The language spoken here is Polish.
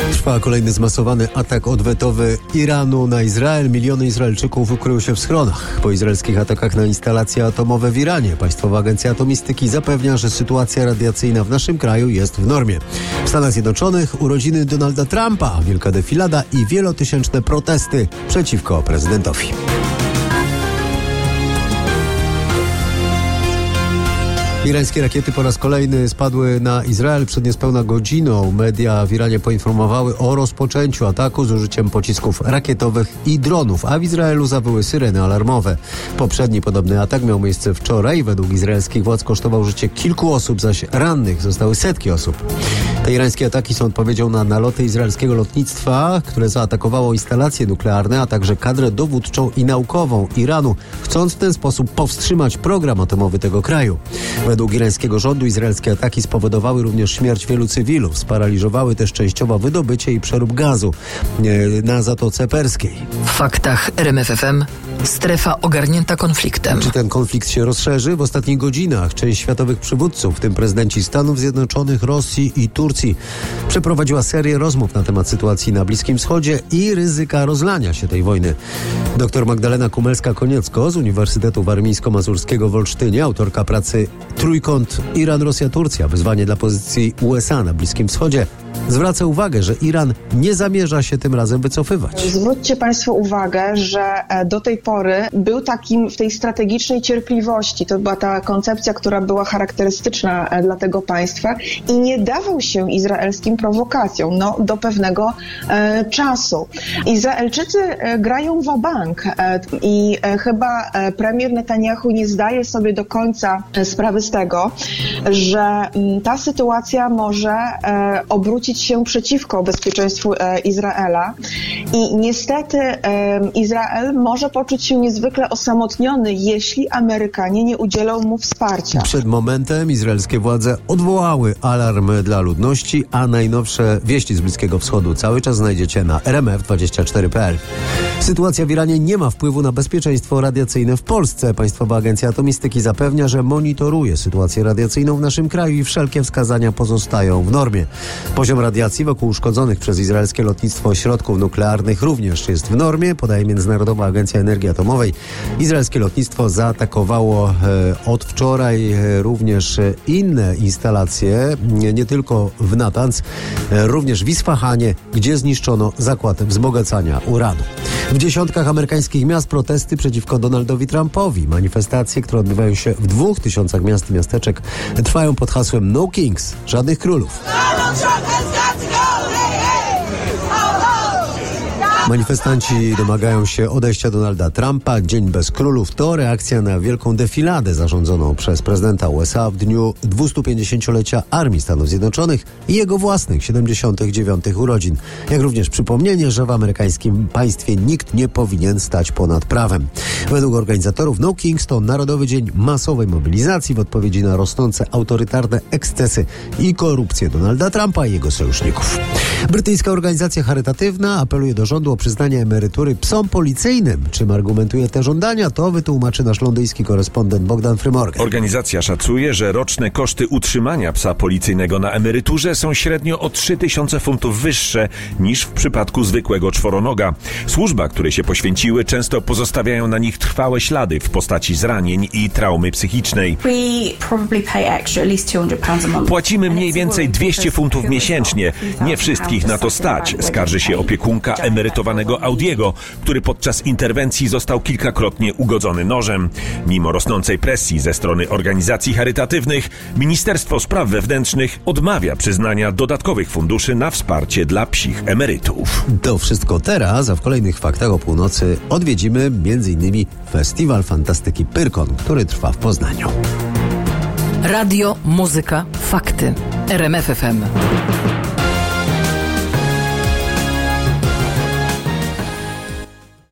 Trwa kolejny zmasowany atak odwetowy Iranu na Izrael. Miliony Izraelczyków ukryły się w schronach po izraelskich atakach na instalacje atomowe w Iranie. Państwowa Agencja Atomistyki zapewnia, że sytuacja radiacyjna w naszym kraju jest w normie. W Stanach Zjednoczonych urodziny Donalda Trumpa, wielka defilada i wielotysięczne protesty przeciwko prezydentowi. Irańskie rakiety po raz kolejny spadły na Izrael przed niespełna godziną. Media w Iranie poinformowały o rozpoczęciu ataku z użyciem pocisków rakietowych i dronów, a w Izraelu zawyły syreny alarmowe. Poprzedni podobny atak miał miejsce wczoraj. Według izraelskich władz kosztował życie kilku osób, zaś rannych zostały setki osób. Te irańskie ataki są odpowiedzią na naloty izraelskiego lotnictwa, które zaatakowało instalacje nuklearne, a także kadrę dowódczą i naukową Iranu, chcąc w ten sposób powstrzymać program atomowy tego kraju. Według irańskiego rządu izraelskie ataki spowodowały również śmierć wielu cywilów. Sparaliżowały też częściowo wydobycie i przerób gazu na Zatoce Perskiej. W faktach RMF FM strefa ogarnięta konfliktem. Czy ten konflikt się rozszerzy? W ostatnich godzinach część światowych przywódców, w tym prezydenci Stanów Zjednoczonych, Rosji i Turcji, przeprowadziła serię rozmów na temat sytuacji na Bliskim Wschodzie i ryzyka rozlania się tej wojny. Dr Magdalena Kumelska-Koniecko z Uniwersytetu Warmińsko-Mazurskiego w Olsztynie, autorka pracy Trójkąt Iran-Rosja-Turcja. Wyzwanie dla pozycji USA na Bliskim Wschodzie. Zwraca uwagę, że Iran nie zamierza się tym razem wycofywać. Zwróćcie Państwo uwagę, że do tej pory był takim w tej strategicznej cierpliwości. To była ta koncepcja, która była charakterystyczna dla tego państwa i nie dawał się izraelskim prowokacjom do pewnego czasu. Izraelczycy grają wabank i chyba premier Netanyahu nie zdaje sobie do końca sprawy z tego, że ta sytuacja może obrócić się przeciwko bezpieczeństwu Izraela i niestety Izrael może poczuć się niezwykle osamotniony, jeśli Amerykanie nie udzielą mu wsparcia. Przed momentem izraelskie władze odwołały alarm dla ludności, a najnowsze wieści z Bliskiego Wschodu cały czas znajdziecie na rmf24.pl. Sytuacja w Iranie nie ma wpływu na bezpieczeństwo radiacyjne w Polsce. Państwowa Agencja Atomistyki zapewnia, że monitoruje sytuację radiacyjną w naszym kraju i wszelkie wskazania pozostają w normie. Poziom radiacji wokół uszkodzonych przez izraelskie lotnictwo ośrodków nuklearnych również jest w normie, podaje Międzynarodowa Agencja Energii Atomowej. Izraelskie lotnictwo zaatakowało od wczoraj również inne instalacje, nie tylko w Natanz, również w Isfahanie, gdzie zniszczono zakład wzbogacania uranu. W dziesiątkach amerykańskich miast protesty przeciwko Donaldowi Trumpowi. Manifestacje, które odbywają się w 2000 miast i miasteczek, trwają pod hasłem No Kings, żadnych królów. Manifestanci domagają się odejścia Donalda Trumpa. Dzień bez królów to reakcja na wielką defiladę zarządzoną przez prezydenta USA w dniu 250-lecia Armii Stanów Zjednoczonych i jego własnych 79. urodzin. Jak również przypomnienie, że w amerykańskim państwie nikt nie powinien stać ponad prawem. Według organizatorów No Kings to Narodowy Dzień Masowej Mobilizacji w odpowiedzi na rosnące autorytarne ekscesy i korupcję Donalda Trumpa i jego sojuszników. Brytyjska organizacja charytatywna apeluje do rządu o przyznanie emerytury psom policyjnym. Czym argumentuje te żądania, to wytłumaczy nasz londyński korespondent Bogdan Frymorgan. Organizacja szacuje, że roczne koszty utrzymania psa policyjnego na emeryturze są średnio o 3000 funtów wyższe niż w przypadku zwykłego czworonoga. Służba, której się poświęciły, często pozostawiają na nich trwałe ślady w postaci zranień i traumy psychicznej. Płacimy mniej więcej 200 funtów miesięcznie. Nie wszystkich na to stać, skarży się opiekunka emerytowanego Audiego, który podczas interwencji został kilkakrotnie ugodzony nożem. Mimo rosnącej presji ze strony organizacji charytatywnych, Ministerstwo Spraw Wewnętrznych odmawia przyznania dodatkowych funduszy na wsparcie dla psich emerytów. To wszystko teraz, a w kolejnych faktach o północy odwiedzimy m.in. Festiwal Fantastyki Pyrkon, który trwa w Poznaniu. Radio, muzyka, fakty. RMF FM.